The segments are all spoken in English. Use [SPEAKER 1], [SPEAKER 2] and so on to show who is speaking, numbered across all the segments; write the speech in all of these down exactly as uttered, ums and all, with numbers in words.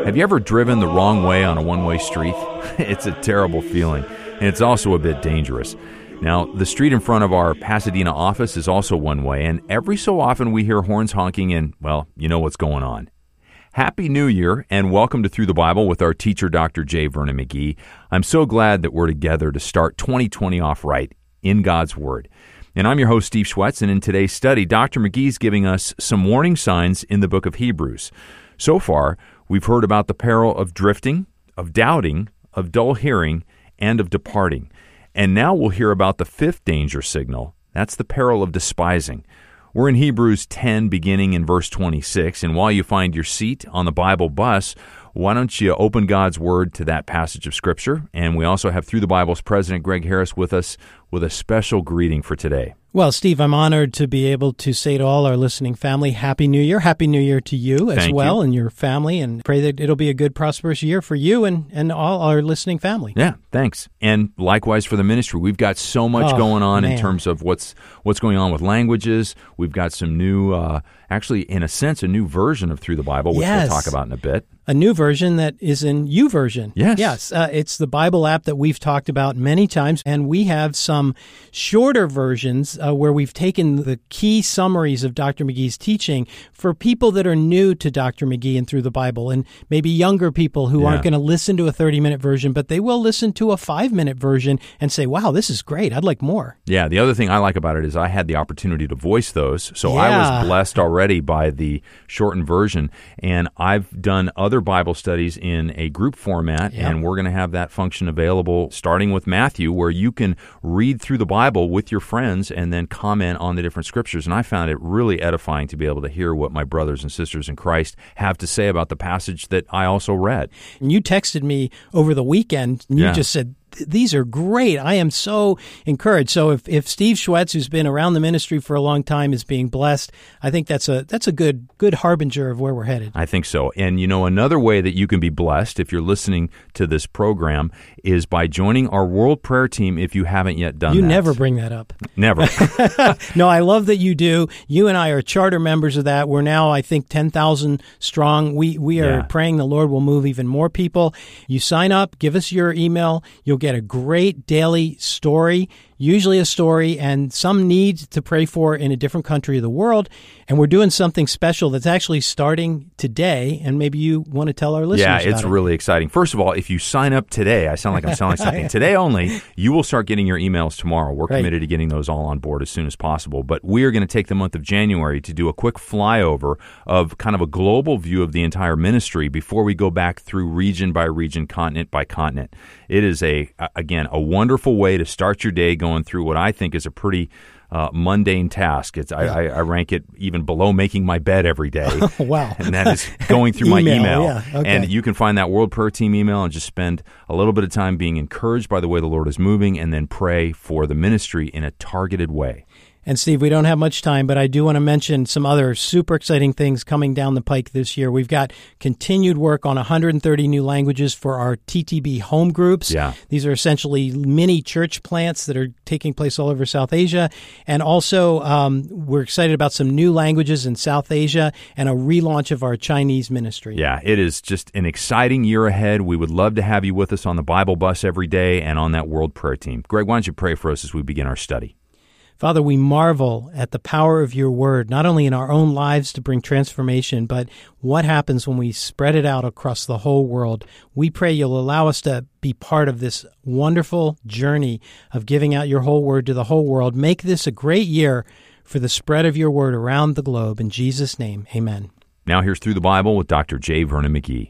[SPEAKER 1] Have you ever driven the wrong way on a one-way street? It's a terrible feeling, and it's also a bit dangerous. Now, the street in front of our Pasadena office is also one way, and every so often we hear horns honking and, well, you know what's going on. Happy New Year, and welcome to Through the Bible with our teacher, Doctor J. Vernon McGee. I'm so glad that we're together to start twenty twenty off right in God's Word. And I'm your host, Steve Schwetz, and in today's study, Doctor McGee's giving us some warning signs in the book of Hebrews. So far, we've heard about the peril of drifting, of doubting, of dull hearing, and of departing. And now we'll hear about the fifth danger signal. That's the peril of despising. We're in Hebrews ten, beginning in verse twenty-six, and while you find your seat on the Bible bus, why don't you open God's Word to that passage of Scripture? And we also have Through the Bible's President Greg Harris with us with a special greeting for today.
[SPEAKER 2] Well, Steve, I'm honored to be able to say to all our listening family, Happy New Year. Happy New Year to you as
[SPEAKER 1] Thank
[SPEAKER 2] well
[SPEAKER 1] you.
[SPEAKER 2] And your family, and pray that it'll be a good, prosperous year for you and, and all our listening family.
[SPEAKER 1] Yeah, thanks. And likewise for the ministry. We've got so much
[SPEAKER 2] Oh,
[SPEAKER 1] going on
[SPEAKER 2] man.
[SPEAKER 1] in terms of what's what's going on with languages. We've got some new, uh, actually, in a sense, a new version of Through the Bible, which
[SPEAKER 2] Yes.
[SPEAKER 1] we'll talk about in a bit.
[SPEAKER 2] A new version that is in YouVersion.
[SPEAKER 1] Yes.
[SPEAKER 2] Yes. Uh, it's the Bible app that we've talked about many times, and we have some shorter versions uh, where we've taken the key summaries of Doctor McGee's teaching for people that are new to Doctor McGee and Through the Bible, and maybe younger people who
[SPEAKER 1] Yeah.
[SPEAKER 2] aren't going to listen to a thirty-minute version, but they will listen to a five-minute version and say, wow, this is great. I'd like more.
[SPEAKER 1] Yeah, the other thing I like about it is I had the opportunity to voice those, so I
[SPEAKER 2] Yeah.
[SPEAKER 1] was blessed already by the shortened version, and I've done other Bible studies in a group format,
[SPEAKER 2] Yeah.
[SPEAKER 1] and we're going to have that function available starting with Matthew, where you can read through the Bible with your friends and then comment on the different scriptures, and I found it really edifying to be able to hear what my brothers and sisters in Christ have to say about the passage that I also read.
[SPEAKER 2] And you texted me over the weekend, and you
[SPEAKER 1] Yeah.
[SPEAKER 2] just said, these are great. I am so encouraged. So if, if Steve Schwetz, who's been around the ministry for a long time, is being blessed, I think that's a that's a good good harbinger of where we're headed.
[SPEAKER 1] I think so. And you know, another way that you can be blessed if you're listening to this program is by joining our World Prayer Team if you haven't yet done
[SPEAKER 2] You
[SPEAKER 1] that.
[SPEAKER 2] never bring that up.
[SPEAKER 1] Never.
[SPEAKER 2] No, I love that you do. You and I are charter members of that. We're now, I think, ten thousand strong. We we are
[SPEAKER 1] Yeah.
[SPEAKER 2] praying the Lord will move even more people. You sign up, give us your email. You'll get a great daily story, usually a story and some need to pray for in a different country of the world. And we're doing something special that's actually starting today, and maybe you want to tell our listeners
[SPEAKER 1] Yeah,
[SPEAKER 2] about
[SPEAKER 1] it's
[SPEAKER 2] it.
[SPEAKER 1] really exciting. First of all, if you sign up today, I sound like I'm selling something. Today only, you will start getting your emails tomorrow. We're
[SPEAKER 2] Right.
[SPEAKER 1] committed to getting those all on board as soon as possible. But we are going to take the month of January to do a quick flyover of kind of a global view of the entire ministry before we go back through region by region, continent by continent. It is, a again, a wonderful way to start your day going through what I think is a pretty Uh, mundane task. It's I, I, I rank it even below making my bed every day.
[SPEAKER 2] Wow.
[SPEAKER 1] And that is going through my
[SPEAKER 2] Email,
[SPEAKER 1] email.
[SPEAKER 2] yeah, okay.
[SPEAKER 1] And you can find that World Prayer Team email and just spend a little bit of time being encouraged by the way the Lord is moving, and then pray for the ministry in a targeted way.
[SPEAKER 2] And Steve, we don't have much time, but I do want to mention some other super exciting things coming down the pike this year. We've got continued work on one hundred thirty new languages for our T T B home groups.
[SPEAKER 1] Yeah.
[SPEAKER 2] These are essentially mini church plants that are taking place all over South Asia. And also, um, we're excited about some new languages in South Asia and a relaunch of our Chinese ministry.
[SPEAKER 1] Yeah, it is just an exciting year ahead. We would love to have you with us on the Bible bus every day and on that World Prayer Team. Greg, why don't you pray for us as we begin our study?
[SPEAKER 2] Father, we marvel at the power of your word, not only in our own lives to bring transformation, but what happens when we spread it out across the whole world. We pray you'll allow us to be part of this wonderful journey of giving out your whole word to the whole world. Make this a great year for the spread of your word around the globe. In Jesus' name, amen.
[SPEAKER 1] Now here's Through the Bible with Doctor J. Vernon McGee.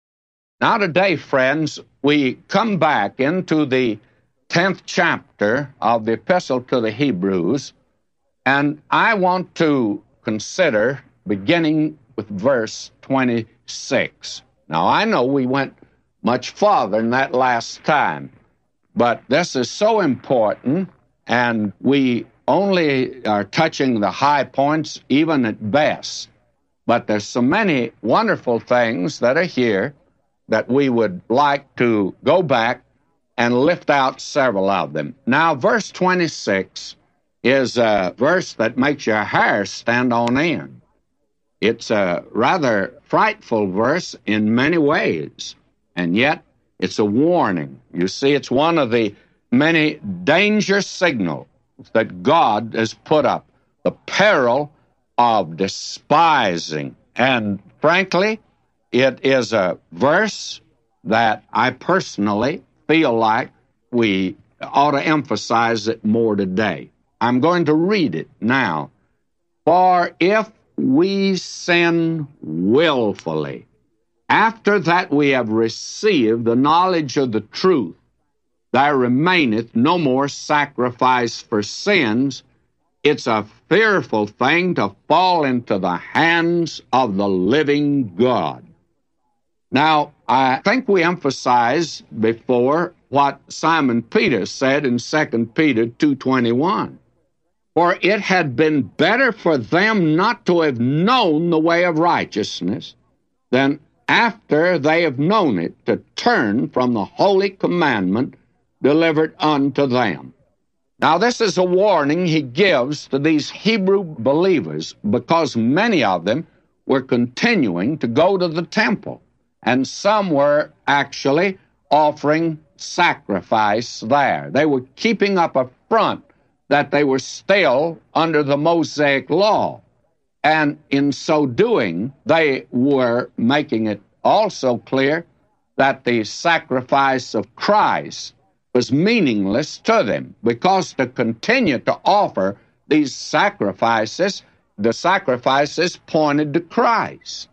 [SPEAKER 3] Now today, friends, we come back into the tenth chapter of the Epistle to the Hebrews, and I want to consider beginning with verse twenty-six. Now, I know we went much farther than that last time, but this is so important, and we only are touching the high points, even at best. But there's so many wonderful things that are here that we would like to go back and lift out several of them. Now, verse twenty-six is a verse that makes your hair stand on end. It's a rather frightful verse in many ways, and yet it's a warning. You see, it's one of the many danger signals that God has put up, the peril of despising. And frankly, it is a verse that I personally feel like we ought to emphasize it more today. I'm going to read it now. For if we sin willfully, after that we have received the knowledge of the truth, there remaineth no more sacrifice for sins. It's a fearful thing to fall into the hands of the living God. Now, I think we emphasized before what Simon Peter said in Second Peter two twenty-one. For it had been better for them not to have known the way of righteousness than after they have known it to turn from the holy commandment delivered unto them. Now, this is a warning he gives to these Hebrew believers because many of them were continuing to go to the temple, and some were actually offering sacrifice there. They were keeping up a front that they were still under the Mosaic law, and in so doing, they were making it also clear that the sacrifice of Christ was meaningless to them, because to continue to offer these sacrifices, the sacrifices pointed to Christ.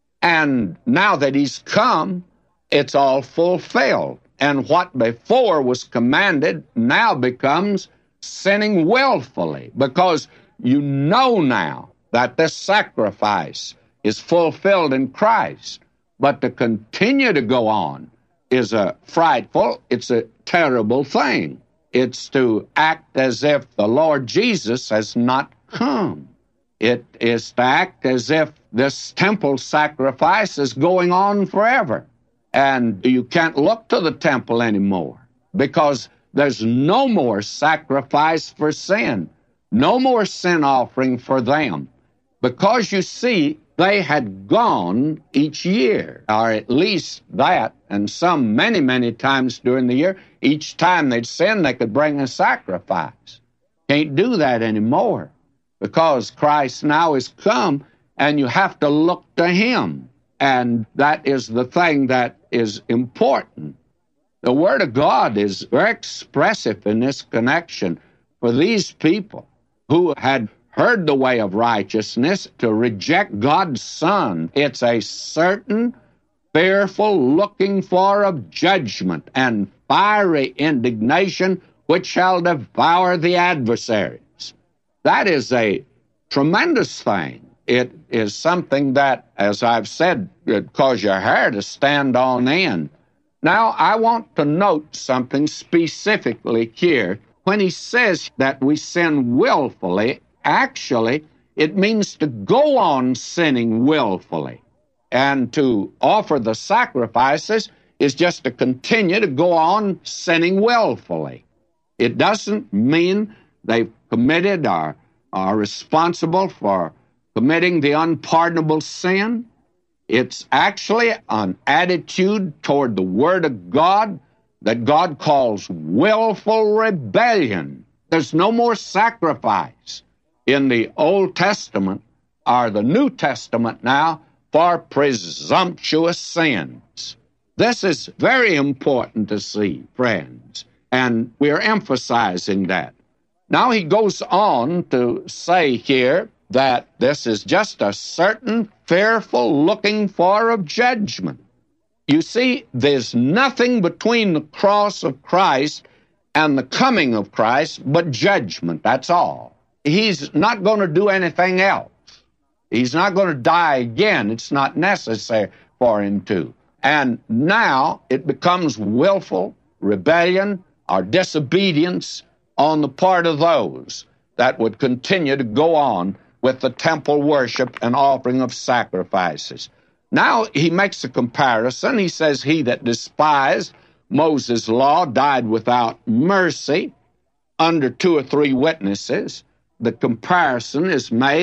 [SPEAKER 3] And now that he's come, it's all fulfilled. And what before was commanded now becomes sinning willfully, because you know now that this sacrifice is fulfilled in Christ. But to continue to go on is a frightful, it's a terrible thing. It's to act as if the Lord Jesus has not come. It is to act as if this temple sacrifice is going on forever. And you can't look to the temple anymore because there's no more sacrifice for sin, no more sin offering for them. Because you see, they had gone each year, or at least that, and some many, many times during the year. Each time they'd sin, they could bring a sacrifice. Can't do that anymore because Christ now has come, and you have to look to him. And that is the thing that is important. The Word of God is very expressive in this connection for these people who had heard the way of righteousness to reject God's Son. It's a certain fearful looking for of judgment and fiery indignation which shall devour the adversaries. That is a tremendous thing. It is something that, as I've said, would cause your hair to stand on end. Now, I want to note something specifically here. When he says that we sin willfully, actually, it means to go on sinning willfully. And to offer the sacrifices is just to continue to go on sinning willfully. It doesn't mean they've committed or are responsible for committing the unpardonable sin. It's actually an attitude toward the Word of God that God calls willful rebellion. There's no more sacrifice in the Old Testament or the New Testament now for presumptuous sins. This is very important to see, friends, and we're emphasizing that. Now he goes on to say here that this is just a certain fearful looking for of judgment. You see, there's nothing between the cross of Christ and the coming of Christ but judgment, that's all. He's not going to do anything else. He's not going to die again. It's not necessary for him to. And now it becomes willful rebellion or disobedience on the part of those that would continue to go on with the temple worship and offering of sacrifices. Now he makes a comparison. He says, he that despised Moses' law died without mercy under two or three witnesses. The comparison is made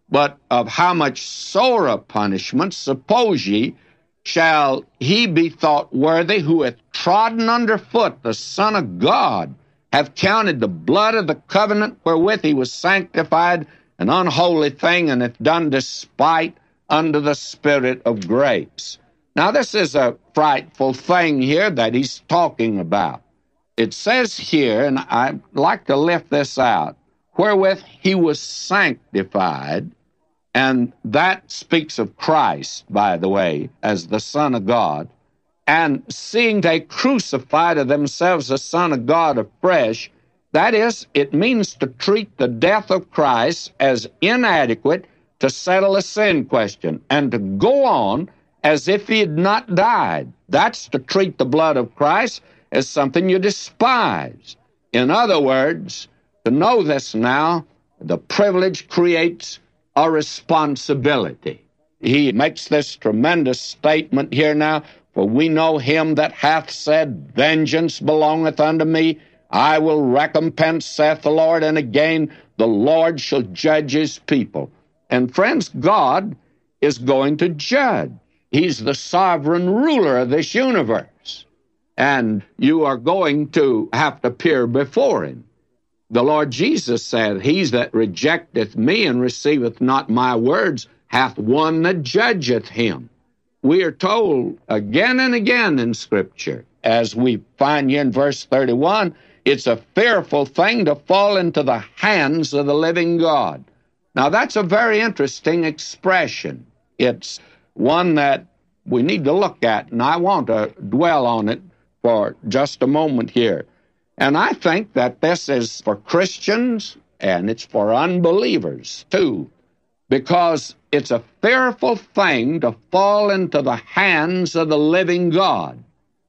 [SPEAKER 3] but of how much sorer punishment, suppose ye, shall he be thought worthy who hath trodden under foot the Son of God, hath counted the blood of the covenant wherewith he was sanctified an unholy thing, and hath done despite unto the Spirit of grace. Now, this is a frightful thing here that he's talking about. It says here, and I'd like to lift this out, wherewith he was sanctified, and that speaks of Christ, by the way, as the Son of God, and seeing they crucify to themselves the Son of God afresh, that is, it means to treat the death of Christ as inadequate to settle a sin question, and to go on as if he had not died. That's to treat the blood of Christ as something you despise. In other words, to know this now, the privilege creates a responsibility. He makes this tremendous statement here now, for we know him that hath said, vengeance belongeth unto me, I will recompense, saith the Lord, and again, the Lord shall judge his people. And friends, God is going to judge. He's the sovereign ruler of this universe. And you are going to have to appear before him. The Lord Jesus said, he that rejecteth me and receiveth not my words hath one that judgeth him. We are told again and again in Scripture, as we find here in verse thirty-one, it's a fearful thing to fall into the hands of the living God. Now, that's a very interesting expression. It's one that we need to look at, and I want to dwell on it for just a moment here. And I think that this is for Christians, and it's for unbelievers, too, because it's a fearful thing to fall into the hands of the living God.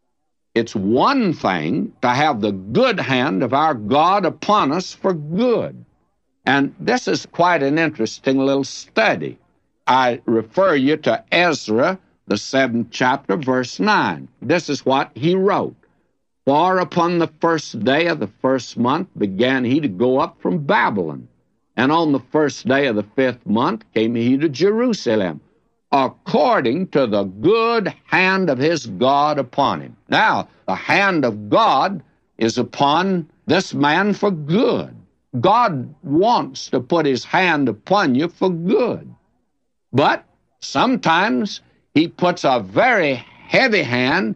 [SPEAKER 3] It's one thing to have the good hand of our God upon us for good. And this is quite an interesting little study. I refer you to Ezra, the seventh chapter, verse nine. This is what he wrote. For upon the first day of the first month began he to go up from Babylon. And on the first day of the fifth month came he to Jerusalem, according to the good hand of his God upon him. Now, the hand of God is upon this man for good. God wants to put his hand upon you for good. But sometimes he puts a very heavy hand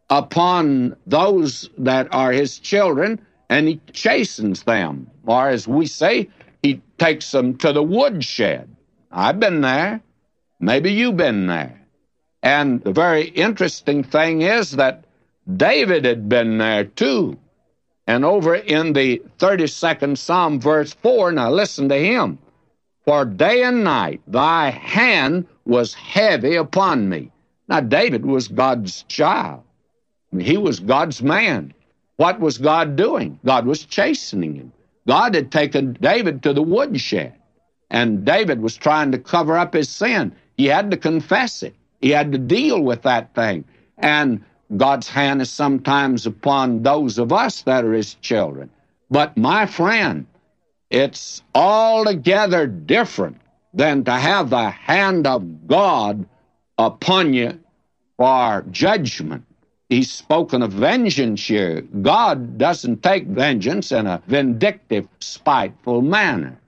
[SPEAKER 3] upon those that are his children, and he chastens them. Or as we say, he takes them to the woodshed. I've been there. Maybe you've been there. And the very interesting thing is that David had been there too. And over in the thirty-second Psalm, verse four, now listen to him. For day and night thy hand was heavy upon me. Now, David was God's child. He was God's man. What was God doing? God was chastening him. God had taken David to the woodshed, and David was trying to cover up his sin. He had to confess it. He had to deal with that thing. And God's hand is sometimes upon those of us that are his children. But, my friend, it's altogether different than to have the hand of God upon you for judgment. He's spoken of vengeance here. God doesn't take vengeance in a vindictive, spiteful manner.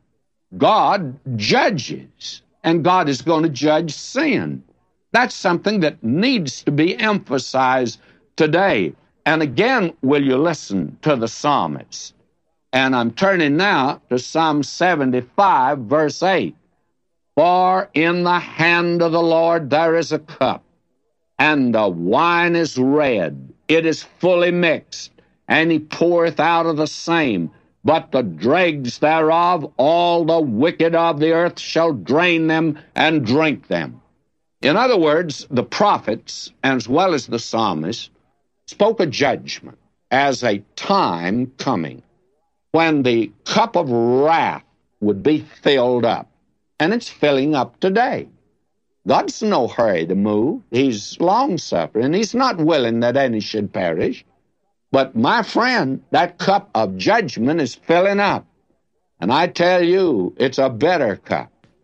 [SPEAKER 3] God judges, and God is going to judge sin. That's something that needs to be emphasized today. And again, will you listen to the psalmist? And I'm turning now to Psalm seventy-five, verse eight. For in the hand of the Lord there is a cup, and the wine is red. It is fully mixed, and he poureth out of the same. But the dregs thereof, all the wicked of the earth shall drain them and drink them. In other words, the prophets, as well as the psalmist, spoke of judgment as a time coming when the cup of wrath would be filled up. And it's filling up today. God's in no hurry to move. He's long-suffering. He's not willing that any should perish. But, my friend, that cup of judgment is filling up. And I tell you, it's a bitter cup.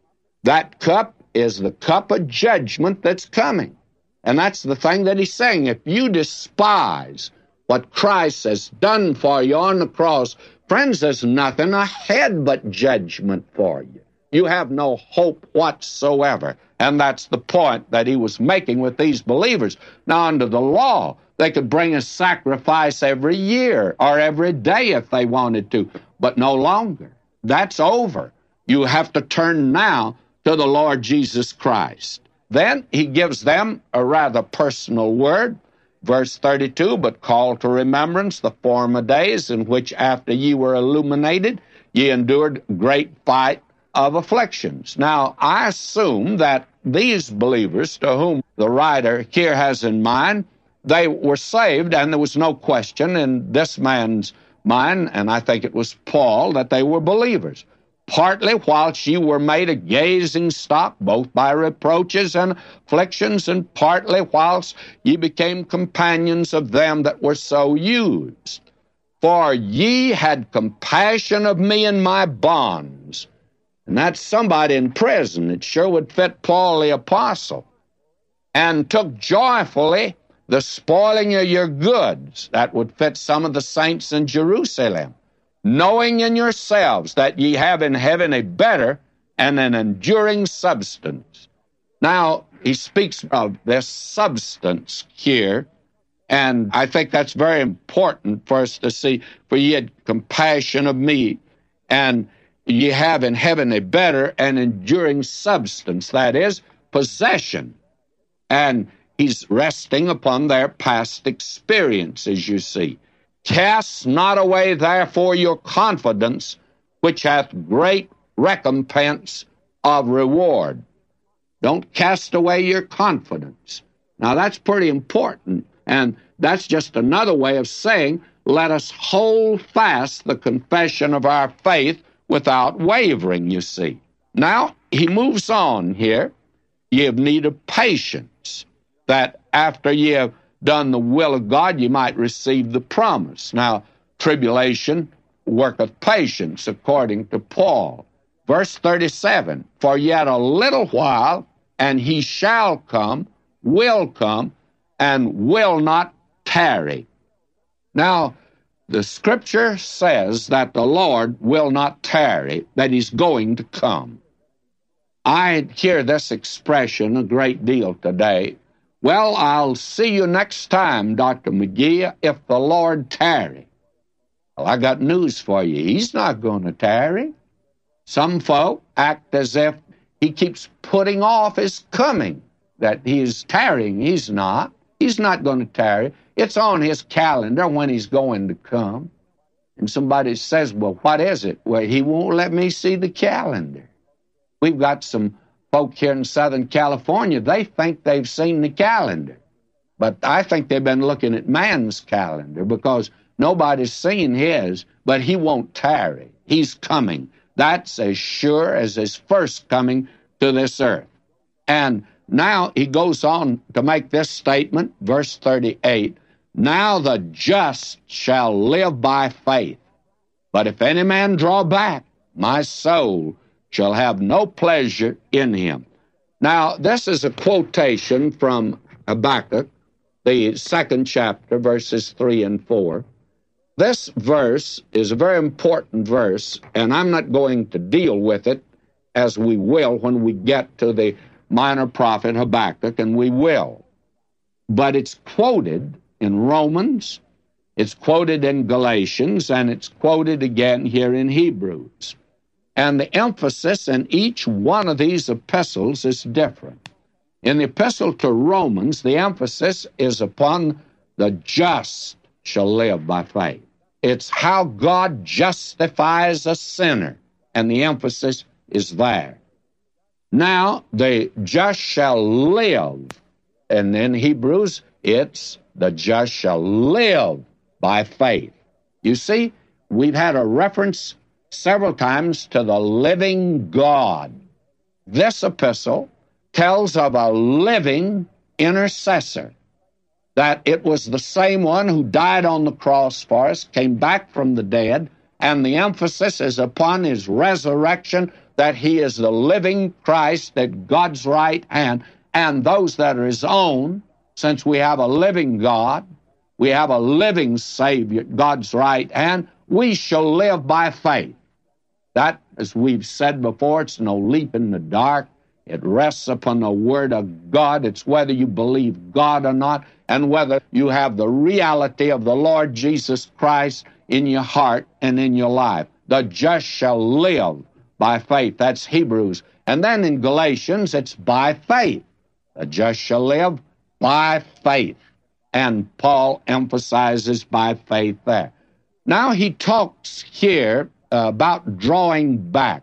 [SPEAKER 3] That cup is the cup of judgment that's coming. And that's the thing that he's saying. If you despise what Christ has done for you on the cross, friends, there's nothing ahead but judgment for you. You have no hope whatsoever. And that's the point that he was making with these believers. Now, under the law, they could bring a sacrifice every year or every day if they wanted to, but no longer. That's over. You have to turn now to the Lord Jesus Christ. Then he gives them a rather personal word. Verse thirty-two, but call to remembrance the former days in which after ye were illuminated, ye endured great fight of afflictions. Now, I assume that these believers to whom the writer here has in mind, they were saved, and there was no question in this man's mind, and I think it was Paul, that they were believers. Partly whilst you were made a gazing stock, both by reproaches and afflictions, and partly whilst ye became companions of them that were so used. For ye had compassion of me in my bonds. And that's somebody in prison. It sure would fit Paul the apostle. And took joyfully the spoiling of your goods. That would fit some of the saints in Jerusalem. Knowing in yourselves that ye have in heaven a better and an enduring substance. Now, he speaks of this substance here, and I think that's very important for us to see. For ye had compassion of me, and ye have in heaven a better and enduring substance, that is, possession. And he's resting upon their past experiences, you see. Cast not away, therefore, your confidence, which hath great recompense of reward. Don't cast away your confidence. Now, that's pretty important, and that's just another way of saying, let us hold fast the confession of our faith without wavering, you see. Now, he moves on here. Ye have need of patience, that after ye have done the will of God, you might receive the promise. Now, tribulation worketh patience, according to Paul. Verse thirty-seven, for yet a little while, and he shall come, will come, and will not tarry. Now, the Scripture says that the Lord will not tarry, that he's going to come. I hear this expression a great deal today. Well, I'll see you next time, Doctor McGee, if the Lord tarry. Well, I got news for you. He's not going to tarry. Some folk act as if he keeps putting off his coming, that he's tarrying. He's not. He's not going to tarry. It's on his calendar when he's going to come. And somebody says, well, what is it? Well, he won't let me see the calendar. We've got some folk here in Southern California, they think they've seen the calendar. But I think they've been looking at man's calendar because nobody's seen his, but he won't tarry. He's coming. That's as sure as his first coming to this earth. And now he goes on to make this statement, verse thirty-eight, now the just shall live by faith. But if any man draw back, my soul shall have no pleasure in him. Now, this is a quotation from Habakkuk, the second chapter, verses three and four. This verse is a very important verse, and I'm not going to deal with it as we will when we get to the minor prophet Habakkuk, and we will. But it's quoted in Romans, it's quoted in Galatians, and it's quoted again here in Hebrews. And the emphasis in each one of these epistles is different. In the epistle to Romans, the emphasis is upon the just shall live by faith. It's how God justifies a sinner, and the emphasis is there. Now, the just shall live, and in Hebrews, it's the just shall live by faith. You see, we've had a reference several times to the living God. This epistle tells of a living intercessor, that it was the same one who died on the cross for us, came back from the dead, and the emphasis is upon his resurrection that he is the living Christ at God's right hand, and those that are his own, since we have a living God, we have a living Savior at God's right hand, we shall live by faith. That, as we've said before, it's no leap in the dark. It rests upon the Word of God. It's whether you believe God or not, and whether you have the reality of the Lord Jesus Christ in your heart and in your life. The just shall live by faith. That's Hebrews. And then in Galatians, it's by faith. The just shall live by faith. And Paul emphasizes by faith there. Now he talks here uh, about drawing back.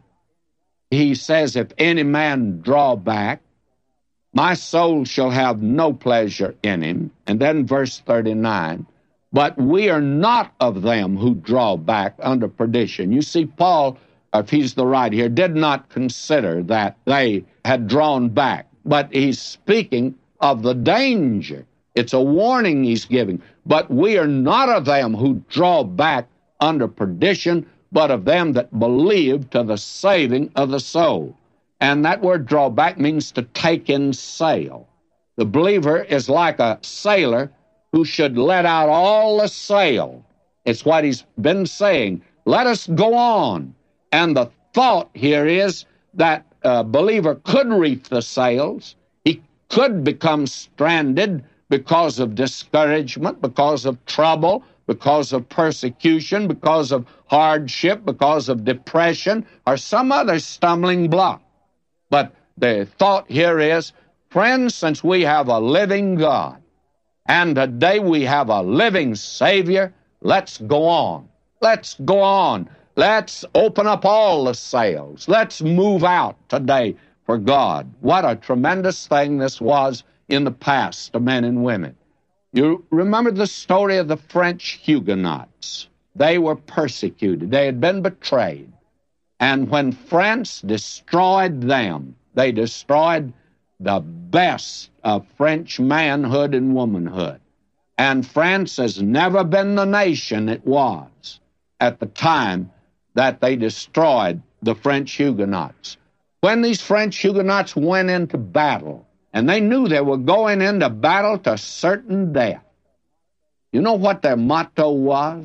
[SPEAKER 3] He says, if any man draw back, my soul shall have no pleasure in him. And then verse thirty-nine, but we are not of them who draw back under perdition. You see, Paul, if he's the right here, did not consider that they had drawn back, but he's speaking of the danger. It's a warning he's giving. But we are not of them who draw back under perdition, but of them that believe to the saving of the soul. And that word draw back means to take in sail. The believer is like a sailor who should let out all the sail. It's what he's been saying. Let us go on. And the thought here is that a believer could reef the sails. He could become stranded because of discouragement, because of trouble, because of persecution, because of hardship, because of depression, or some other stumbling block. But the thought here is, friends, since we have a living God, and today we have a living Savior, let's go on. Let's go on. Let's open up all the sails. Let's move out today for God. What a tremendous thing this was in the past to men and women. You remember the story of the French Huguenots. They were persecuted. They had been betrayed. And when France destroyed them, they destroyed the best of French manhood and womanhood. And France has never been the nation it was at the time that they destroyed the French Huguenots. When these French Huguenots went into battle, and they knew they were going into battle to certain death, you know what their motto was?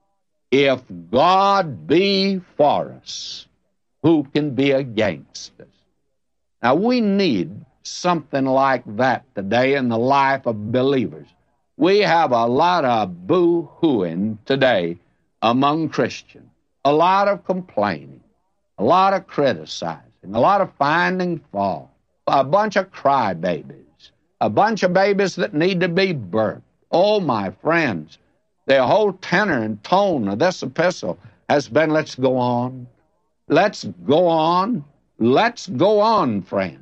[SPEAKER 3] If God be for us, who can be against us? Now, we need something like that today in the life of believers. We have a lot of boo-hooing today among Christians, a lot of complaining, a lot of criticizing, a lot of finding fault, a bunch of crybabies, a bunch of babies that need to be birthed. Oh, my friends, the whole tenor and tone of this epistle has been, let's go on, let's go on, let's go on, friends.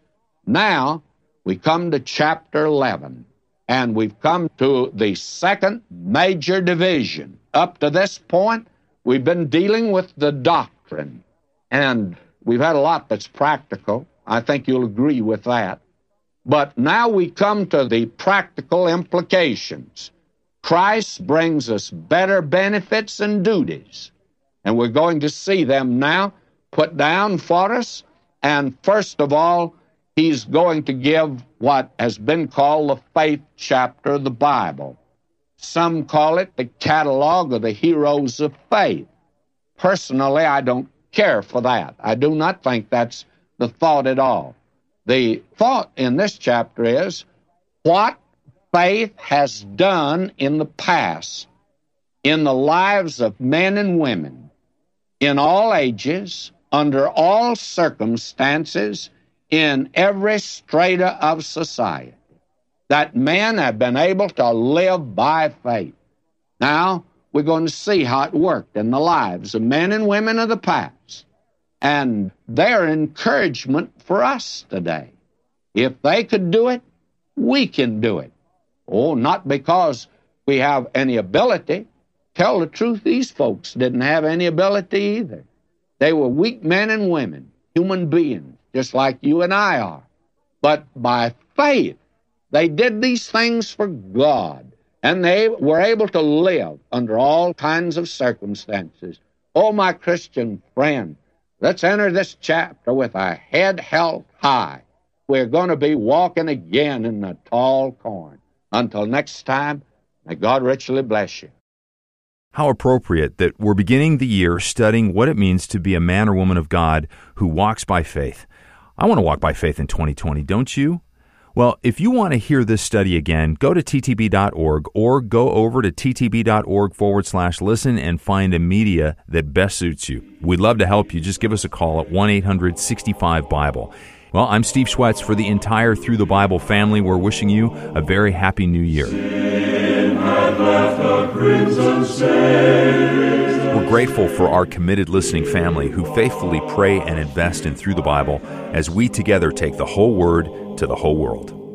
[SPEAKER 3] Now, we come to chapter eleven, and we've come to the second major division. Up to this point, we've been dealing with the doctrine, and we've had a lot that's practical. I think you'll agree with that. But now we come to the practical implications. Christ brings us better benefits and duties, and we're going to see them now put down for us. And first of all, he's going to give what has been called the faith chapter of the Bible. Some call it the catalog of the heroes of faith. Personally, I don't care for that. I do not think that's the thought at all. The thought in this chapter is what faith has done in the past in the lives of men and women in all ages, under all circumstances, in every strata of society, that men have been able to live by faith. Now, we're going to see how it worked in the lives of men and women of the past, and their encouragement for us today. If they could do it, we can do it. Oh, not because we have any ability. Tell the truth, these folks didn't have any ability either. They were weak men and women, human beings, just like you and I are. But by faith, they did these things for God, and they were able to live under all kinds of circumstances. Oh, my Christian friend, Let's enter this chapter with our head held high. We're going to be walking again in the tall corn. Until next time, may God richly bless you.
[SPEAKER 1] How appropriate that we're beginning the year studying what it means to be a man or woman of God who walks by faith. I want to walk by faith in twenty twenty, don't you? Well, if you want to hear this study again, go to t t b dot org or go over to t t b dot org forward slash listen and find a media that best suits you. We'd love to help you. Just give us a call at one eight hundred sixty-five Bible. Well, I'm Steve Schwetz. For the entire Through the Bible family, we're wishing you a very happy new year.
[SPEAKER 4] Sin had left a crimson stain.
[SPEAKER 1] We're grateful for our committed listening family who faithfully pray and invest in Through the Bible as we together take the whole Word to the whole world.